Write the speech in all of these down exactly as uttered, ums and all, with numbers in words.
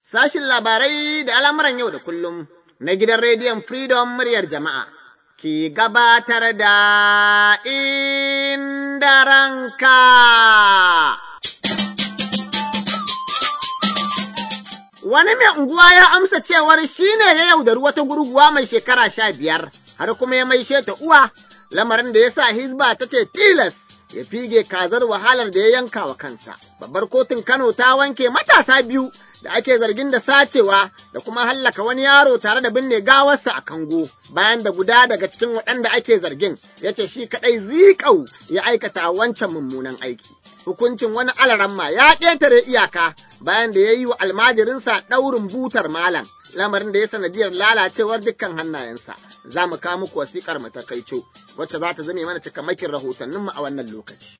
Sashin labarai da al'amuran yau da kullum na gidan rediyon Freedom muryar jama'a ke gabatar da Inda Ranka. Wani mai unguwa ya amsa cewar shi ne ya yaudari wata gurguwa mai shekara sha biyar har kuma ya maishe ta uwa, lamarin da ya sa Hizba ta ce tilas ya fige kazar wahalar da ya yanka wa kansa. Babbar kotun Kano ta wanke matasa biyu da ake zargin da sacewa da kuma hallaka wani yaro tare da binne gawarsa a kango, bayan da guda daga cikin waɗanda ake zargin ya ce shi kaɗai zikau ya aikata wancan mummunan aiki. Hukuncin wani alaramma ya ƙetare iyaka bayan da ya yi wa almajirinsa ɗaurin butar malam, lamarin da ya sanadiyar lalacewar dukkan hannayensa. Za mu kawo muku wasiƙar matakaico wacce za ta zame mana cikamakin rahotanninmu a wannan lokaci.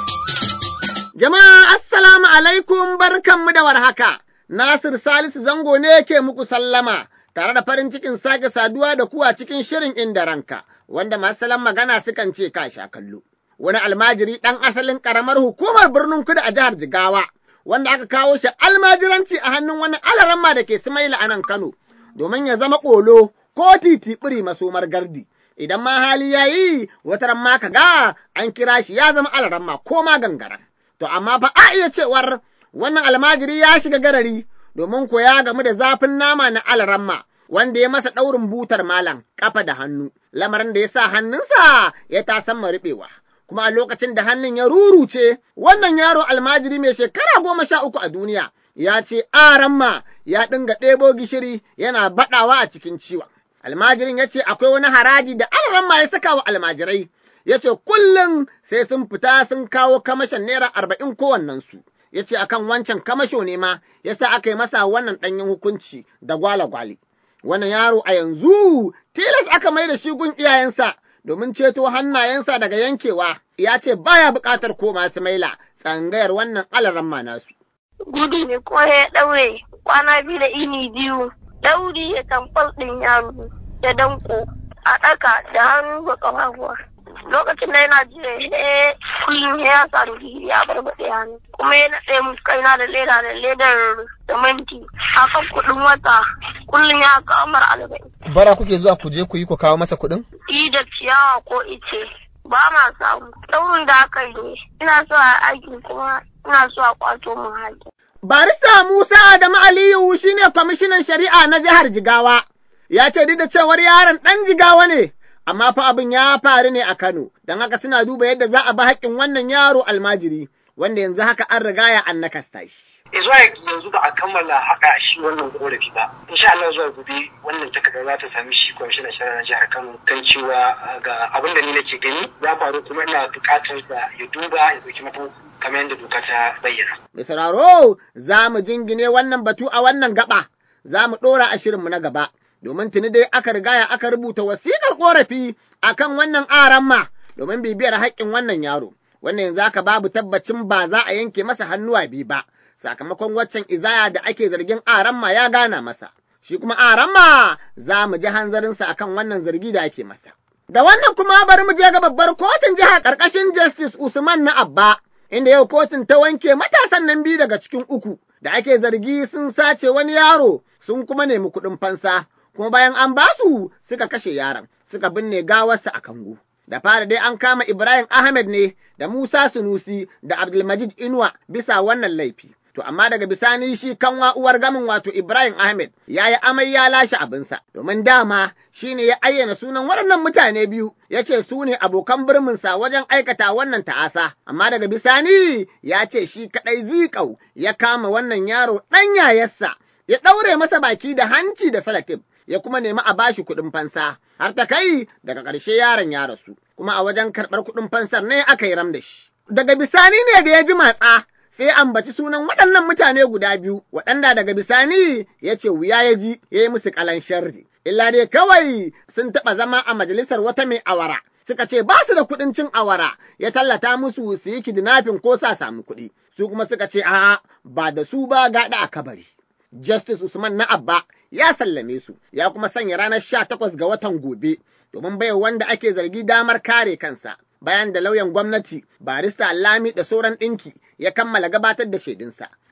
Jama'a assalamu alaikum, barkanmu da warhaka. Nasir Salisu Zango ne yake muku sallama tare da farin cikin sake saduwa da ku a cikin shirin Inda Ranka, wanda masu salon magana sukan ce ka sha kallo. Wani almajiri ɗan asalin ƙaramar hukumar birnin Kudu a jihar Jigawa, wanda aka kawo shi almajiranci a hannun wani alaramma da ke Sumaila a nan Kano, domin ya zama ƙolo ko titiɓiri masomar gardi. Idan ma hali ya yi, wata ran ma ka ga an kira shi ya zama alaramma ko ma gangaren. To amma fa a iya cewar wannan almajiri ya shiga garari domin ko ya gamu da zafin nama na alaramma wanda ya masa ɗaurin butar malam ƙafa da hannu, lamarin da ya sa hannunsa ya tasan riɓewa. Kuma a lokacin da hannun ya ruruce, wannan yaro almajiri mai shekara goma sha uku a duniya ya ce aramma ya dinga ɗebo gishiri yana baɗawa a cikin ciwon. Almajirin ya ce akwai wani haraji da alaramma ya saka wa almajirai, ya ce kullum sai sun fita sun kawo kamashin naira arba'in kowannensu. Ya ce akan wancan kamasho ne ma ya sa aka yi masa wannan ɗanyen hukunci da gwale-gwale. Wannan yaro a yanzu tilas aka mai da shi gun iyayensa domin ceto hannayensa daga yankewa. Ya ce baya buƙatar koma Sumaila tsangayar wannan alaramma nasu. Gudu ne ko ya ɗaure kwana biyu da ini biyu, ɗauri ya tamfal ɗin yaro da danko a ɗaka da hannu ga ƙafafuwa. Lokacin da yana jire he kullum ya sa ruhi ya barbaɗe hannu, kuma ya naɗe musu kaina da leda da ledar siminti akan kuɗin wata kullum ya kamar arba'in. Bara kuke zuwa ku je ku yi ku kawo masa kuɗin? I da ciyawa ko ice ba ma samu. Daurin da aka yi ne, ina so a aiki kuma ina so a kwato mun haƙi. Barista Musa Adamu Aliyu shine kwamishinan shari'a na jihar Jigawa. Ya ce duk da cewar yaron ɗan Jigawa ne, amma fa abin ya faru ne a Kano, don haka suna duba yadda za a bi haƙƙin wannan yaro almajiri, wanda yanzu haka an riga ya an nakasta shi. E zuwa yanzu ba a kammala haƙa shi wannan ƙorafi ba. Insha Allah zuwa gobe wannan takarda za ta sami shi kwamishinan shari'a na jihar Kano kan cewa ga abin da ni nake gani ya faru, kuma ina buƙatar da ya duba ya ɗauki mataki kamar yadda doka ta bayyana. Mai sauraro za mu jingine wannan batu a wannan gaba, za mu ɗora a shirinmu na gaba. Domin tuni dai aka rigaya aka rubuta wasiƙar ƙorafi a kan wannan aramma domin bibiyar haƙƙin wannan yaro, wannan yanzu aka babu tabbacin ba za a yanke masa hannuwa biyu ba, sakamakon waccan izaya da ake zargin aramma ya gana masa. Shi kuma aramma za mu ji hanzarinsa a kan wannan zargi da ake masa. Da wannan kuma bari mu je ga babbar kotun jiha ƙarƙashin Justice Usman na Abba, inda yau kotun ta wanke matasan nan biyu daga cikin uku da ake zargi sun sace wani yaro sun kuma nemi kuɗin fansa. Kuma bayan an ba su suka kashe yaron, suka binne gawarsa a kango. Da fara dai an kama Ibrahim Ahmed ne da Musa Sunusi da Abdulmajid Inuwa bisa wannan laifi. To amma daga bisani shi kanwa uwar gamin wato Ibrahim Ahmed ya yi amai ya lashe abinsa, domin dama shi ne ya ayyana sunan waɗannan mutane biyu, ya ce su ne abokan birminsa wajen aikata wannan ta'asa. Amma daga bisani ya ce shi kaɗai zikau ya kama wannan yaro ɗan yayarsa, ya ɗaure masa baki da hanci da salatif. Ya kuma nemi a bashi kuɗin fansa, har ta kai daga ƙarshe yaron ya rasu, kuma a wajen karɓar kuɗin fansar ne aka yi ram da shi. Daga bisani ne da ya ji matsa, sai ambaci sunan waɗannan mutane guda biyu, waɗanda daga bisani ya ce wuya ya ji ya yi musu ƙalan sharri. Illa dai kawai sun taɓa zama a majalisar wata mai awara, suka ce ba su da kuɗin cin awara, ya tallata musu su yi kidnapping ko sa samu kuɗi, su kuma suka ce a'a ba da su ba gaɗa a kabari. Justice Usman na Abba ya sallame su, ya kuma sanya ranar sha takwas ga watan gobe domin bai wanda ake zargi damar kare kansa. Bayan da lauyan gwamnati, barista Lami da sauran ɗinki ya kammala gabatar da shaidunsa.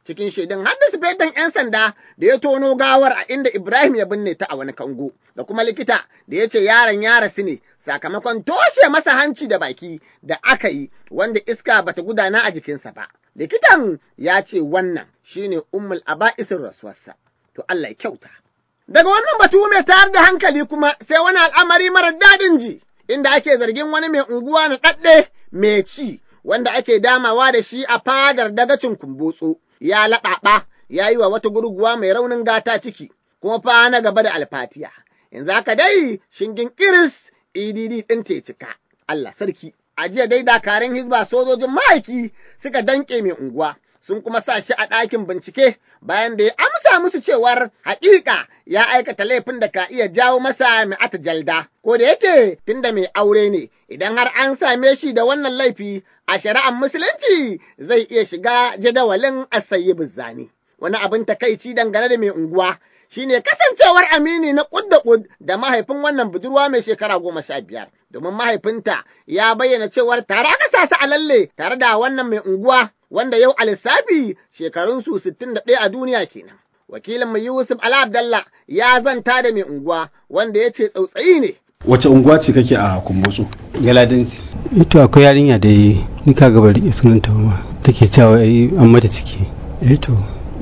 Cikin shaidun haddasa fetan 'yan sanda da ya tono gawar a inda Ibrahim ya binne ta a wani kango, da kuma likita da ya ce yaron ya rasu ne sakamakon toshe masa hanci da baki da aka yi wanda iska bata gudana a jikinsa ba. Likitan ya ce wannan shine ummul aba'isin rasuwarsa. To Allah ya kyauta. Daga wannan batu mai tayar da hankali kuma sai wani al'amari mara daɗin ji, inda ake zargin wani mai unguwa na ɗaɗɗe mai ci, wanda ake damawa da shi a fadar dagacin Kumbotso, ya laɓaɓa ya yi wa wata gurguwa mai raunin gata ciki, kuma fa na gaba da alfatiya. Yanzu haka dai shingin iris E D D ɗin te cika. Allah sarki. A jiya dai dakarun Hizba sojojin ma'aiki suka danƙe mai unguwa. Sun kuma sa shi a ɗakin bincike bayan da ya amsa musu cewar haƙiƙa ya aikata laifin da ka iya jawo masa mi'ata jalda. Ko da yake tunda mai aure ne, idan har an same shi da wannan laifi a shari'ar musulunci zai iya shiga jadawalin asayi zani. Wani abin takaici dangane da mai unguwa shine kasancewar amini na kud da kud da mahaifin wannan budurwa mai shekara goma sha biyar. Domin mahaifinta ya bayyana cewar tare aka sa su a lalle tare da wannan mai unguwa, wanda yau a lissafi shekarunsu sittin da ɗaya a duniya kenan. Wakilin mu Yusuf Ala Abdallah ya zanta da mai unguwa wanda ya ce tsautsayi ne. Wace unguwa ce kake a Kumbotso? Galadanci. Ito akwai yarinya da ni ka gaba da sunanta ma take cewa an mata ciki. Ito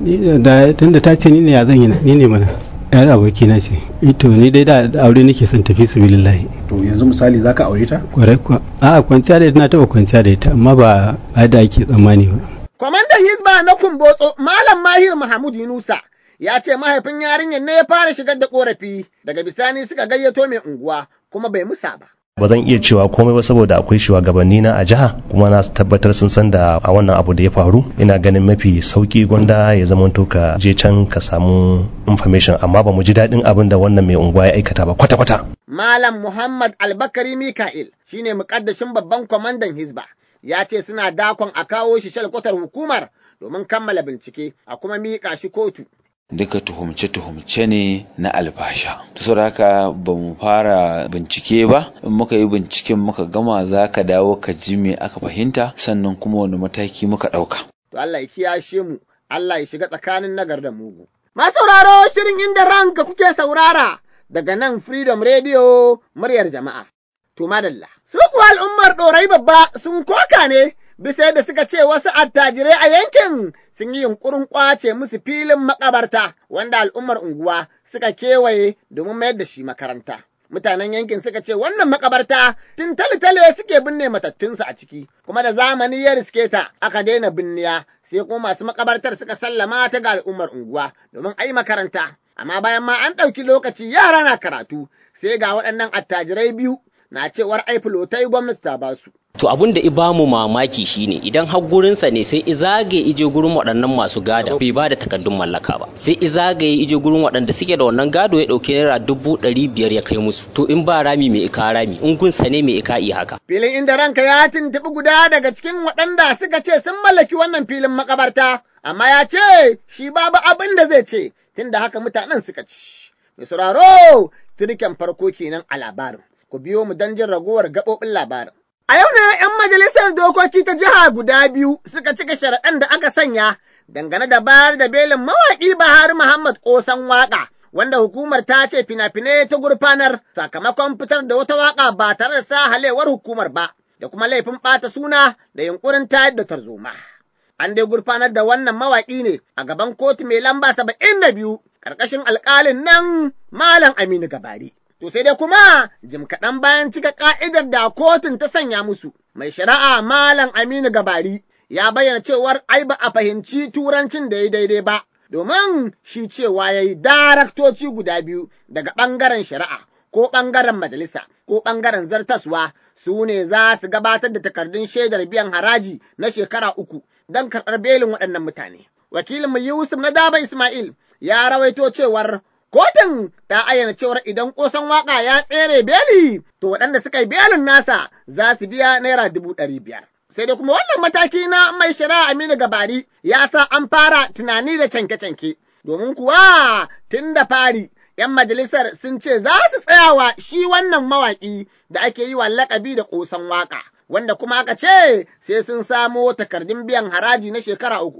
da tunda ta ce ni ne ya zan yi ni ne mana. Yar abokina ce. Ito ni dai da aure nake son tafi su billahi. To yanzu misali zaka aure ta? Kwarai kuwa. A'a kwanciya da ita na taba kwanciya da ita amma ba ba da ake tsammani ba. Kwamandan Hizba na Kumbotso Malam Mahir Mahmud Yunusa ya ce mahaifin yarinyar ne ya fara shigar da korafi, daga bisani suka gayyato mai unguwa kuma bai musa ba. Ba zan iya cewa komai ba saboda akwai shugabanni na a jiha kuma na tabbatar sun san da a wannan abu da ya faru. Ina ganin mafi sauki gwanda ya zama to ka je can ka samu information, amma ba mu ji daɗin abin da wannan mai unguwa ya aikata ba kwata-kwata. Malam Muhammad Albakari Mika'il shine mukaddashin babban kwamandan Hizba. Ya ce suna dakon a kawo shi shalkwatar hukumar domin kammala bincike a kuma miƙa shi kotu. Duka tuhumce-tuhumce ne na albasha. Ta saboda haka ba mu fara bincike ba, in muka yi binciken muka gama za ka dawo ka ji me aka fahimta sannan kuma wani mataki muka ɗauka. To Allah ya kiyashe mu, Allah ya shiga tsakanin nagar da mugu. Ma sauraro shirin inda ranka kuke saurara daga nan Freedom Radio muryar jama'a. To madalla. Su kuwa al'ummar ɗorai babba sun koka ne bisa da suka ce wasu attajirai a yankin sun yi yunkurin ƙwace musu filin makabarta wanda al'ummar unguwa suka kewaye domin mayar da shi makaranta. Mutanen yankin suka ce wannan makabarta tun tale-tale suke binne matattunsu a ciki, kuma da zamani ya riske ta aka daina binniya sai kuma masu makabartar suka sallama ta ga al'ummar unguwa domin a yi makaranta. Amma bayan ma an ɗauki lokaci yara na karatu sai ga waɗannan attajirai biyu na cewar ai filotai gwamnati ta basu. To abin da i bamu mamaki shine idan har gurinsa ne sai izage ije gurin waɗannan masu gada bai ba da takardun mallaka ba, sai izage ije gurin waɗanda suke da wannan gado ya ɗauki naira dubu ɗari biyar ya kai musu. To in ba rami mai ika rami, in gunsa ne mai ika iya haka. Filin inda ranka ya tuntuɓi guda daga cikin waɗanda suka ce sun mallaki wannan filin makabarta, amma ya ce shi babu abin da zai ce tunda haka mutanen suka ci. Mai sauraro turken farko kenan a labarin. Ku biyo mu don jin ragowar gaɓoɓin labarin. A yau ne ‘yan majalisar dokoki ta jiha guda biyu suka cika sharaɗan da aka sanya dangane da bayar da belin mawaƙi Buhari Muhammad Ƙosan waƙa, wanda hukumar ta ce fina-finai ta gurfanar sakamakon fitar da wata waƙa ba tare da sa halewar hukumar ba, da kuma laifin ɓata suna da yunƙurin tayar da tarzoma. An dai gurfanar da wannan mawaƙi ne a gaban kotu mai lamba saba'in da biyu ƙarƙashin alƙalin nan Malam Aminu Gabari. To sai dai kuma jim kaɗan bayan cika ƙa'idar da kotun ta sanya musu, mai shari'a Malam Aminu Gabari ya bayyana cewar ai ba a fahimci turancin da ya daidai ba, domin shi cewa ya yi daraktoci guda biyu daga ɓangaren shari'a ko ɓangaren majalisa ko ɓangaren zartaswa su ne za su gabatar da takardun shaidar biyan haraji na shekara uku don karɓar belin waɗannan mutane. Wakilinmu Yusuf na Daba Ismail ya rawaito cewar kotun ta ayyana cewar idan Ƙosan waƙa ya tsere beli, to waɗanda suka yi belin nasa za su biya naira dubu ɗari biyar. Sai dai kuma wannan mataki na mai shari'a Aminu Gabari ya sa an fara tunani da canke-canke, domin kuwa tun da fari ‘yan majalisar sun ce za su tsayawa shi wannan mawaƙi da ake yi wa laƙabi da Ƙosan waƙa, wanda kuma aka ce sai sun samo takardun biyan haraji na shekara uku uku.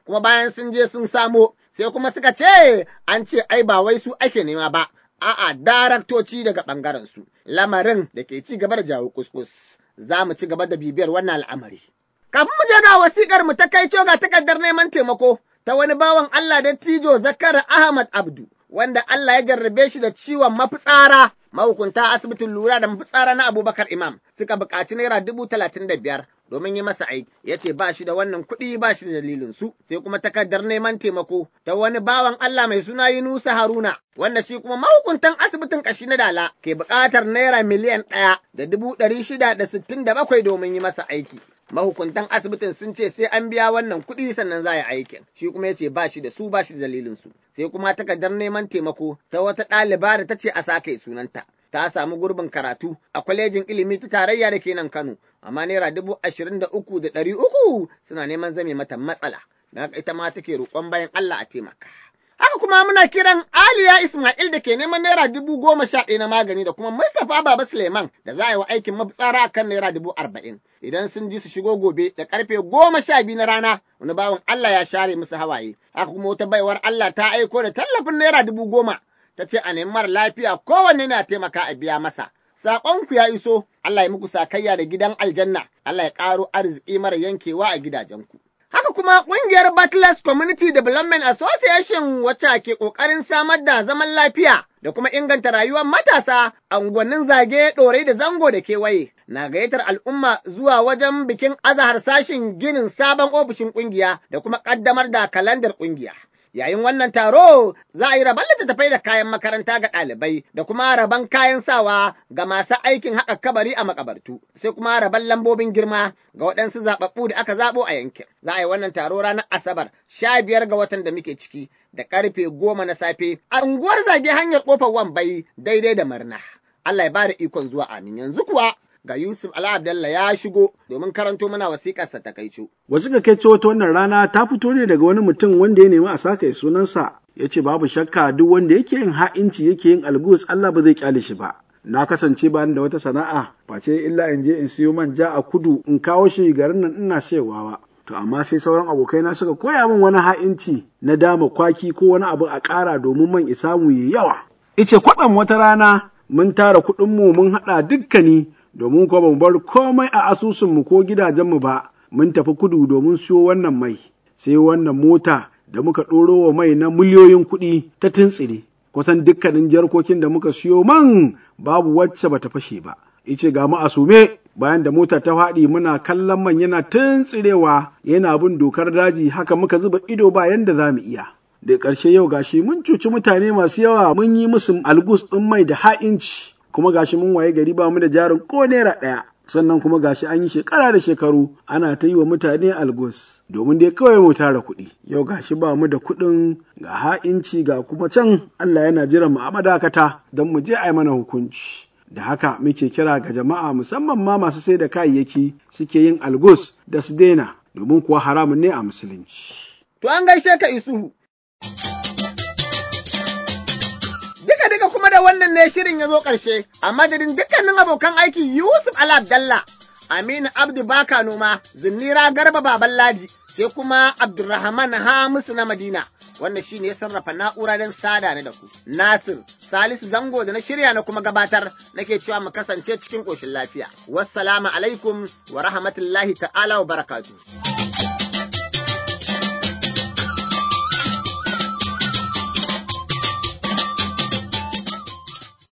kuma bayan sun je sun samo sai kuma suka ce an ce ai ba wai su ake nema ba, a'a daraktoci daga ɓangaren su, lamarin da ke ci gaba da jawo kuskus. Za mu ci gaba da bibiyar wannan al'amari. Kafin mu je ga wasikar mu ta kai ga takardar neman taimako ta wani bawan Allah dattijo Zakar Ahmad Abdu, wanda Allah ya jarrabe shi da ciwon mafitsara. Mahukunta asibitin lura da mafitsara na Abubakar Imam suka buƙaci naira dubu talatin da biyar domin yi masa aiki. Ya ce ba shi da wannan kuɗi ba shi da dalilin su. Sai kuma takardar neman taimako ta wani bawan Allah mai suna Yunusa Haruna, wanda shi kuma mahukuntan asibitin ƙashi na Dala ke buƙatar naira miliyan ɗaya da dubu ɗari shida da sittin da bakwai domin yi masa aiki. Mahukuntan asibitin sun ce sai an biya wannan kuɗi sannan za a yi aikin. Shi kuma ya ce ba shi da su ba shi da dalilin su. Sai kuma takardar neman taimako ta wata ɗaliba da ta ce a sake sunanta. Ta samu gurbin karatu a kwalejin ilimi ta tarayya da ke nan Kano, amma naira dubu ashirin da uku da ɗari uku suna neman zame mata matsala. Da haka ita ma take roƙon bayan Allah a taimaka. Haka kuma muna kiran Aliya Ismail da ke neman naira dubu goma sha ɗaya na magani da kuma Mustapha Baba Suleiman da za a yi wa aikin mafitsara a kan naira dubu arba'in. Idan sun ji su shigo gobe da karfe goma sha biyu na rana, wani bawan Allah ya share musu hawaye. Haka kuma wata baiwar Allah ta aiko da tallafin naira dubu goma. Ta ce a nemi mara lafiya kowanne na taimaka a biya masa. Saƙonku ya iso, Allah ya muku sakayya da gidan aljanna, Allah ya ƙaro arziki mara yankewa a gidajenku. Haka kuma ƙungiyar Battles Community Development Association wacce ke ƙoƙarin samar da zaman lafiya da kuma inganta rayuwar matasa a unguwannin Zage, Ɗorai da Zango da kewaye, na gayyatar al'umma zuwa wajen bikin azahar sashin ginin sabon ofishin ƙungiya da kuma ƙaddamar da kalandar ƙungiya. Yayin wannan taro za a yi rabon littattafai da kayan makaranta ga ɗalibai da kuma rabon kayan sawa ga masu aikin haƙa kabari a makabartu, sai kuma rabon lambobin girma ga waɗansu zaɓaɓɓu da aka zaɓo a yankin. Za a yi wannan taro ranar Asabar sha biyar ga watan da muke ciki da ƙarfe goma na safe a unguwar Zage hanyar ƙofar Wambai daidai da Murna. Allah ya ba da ikon zuwa amin. Yanzu kuwa ga Yusuf Ala Abdalla ya shigo domin karanto mana wasiƙarsa ta kaico. Wasiƙar kaico ta wannan rana ta fito ne daga wani mutum wanda ya nemi a saka ya sunansa, ya ce babu shakka duk wanda yake yin ha'inci yake yin algus Allah ba zai kyale shi ba. Na kasance ba da wata sana'a face illa in je in siyo manja a kudu in kawo shi garin nan ina sayarwa ba. To amma sai sauran abokaina suka koya min wani ha'inci na dama kwaki ko wani abu a ƙara domin man isa mu yi yawa. Ice kwaɗam wata rana mun tara kuɗinmu mun haɗa dukkani domin kuwa bamu bar komai a asusunmu ko gidajenmu ba, mun tafi kudu domin siyo wannan mai. Sai wannan mota da muka ɗoro wa mai na miliyoyin kuɗi ta tuntsire. Kusan dukkanin jarkokin da muka siyo man babu wacce bata fashe ba. Ice ga mu a sume bayan da mota ta faɗi muna kallon man yana tuntsirewa yana bin dokar daji, haka muka zuba ido ba yanda za mu iya. Da ƙarshe yau gashi mun cuci mutane masu yawa, mun yi musu algus ɗin mai da ha'inci. Kuma gashi mun waye gari ba mu da jarin ko naira ɗaya, sannan kuma gashi an yi shekara da shekaru ana ta yi wa mutane algus domin dai kawai mu tara kuɗi. Yau gashi ba mu da kuɗin, ga ha'inci ga kuma can Allah yana jiran mu a madakata don mu je a yi mana hukunci. Da haka muke kira ga jama'a musamman ma masu sai da kayayyaki suke yin algus da su daina, domin kuwa haramun ne a musulunci. To an gaishe ka Isuhu. Duka-duka kuma da wannan ne shirin ya zo ƙarshe, a madadin dukkanin abokan aiki Yusuf Ala Abdalla, Aminu Abdu Baka Noma, Zinnira Garba Baban Laji, sai kuma Abdulrahman Hamisu na Madina, wanda shi ne ya sarrafa na'ura don sada ni da ku. Nasir Salisu Zango da na shirya na kuma gabatar nake cewa mu kasance cikin ƙoshin lafiya. Wassalamu alaikum wa rahmatullahi ta'ala wa barakatuh.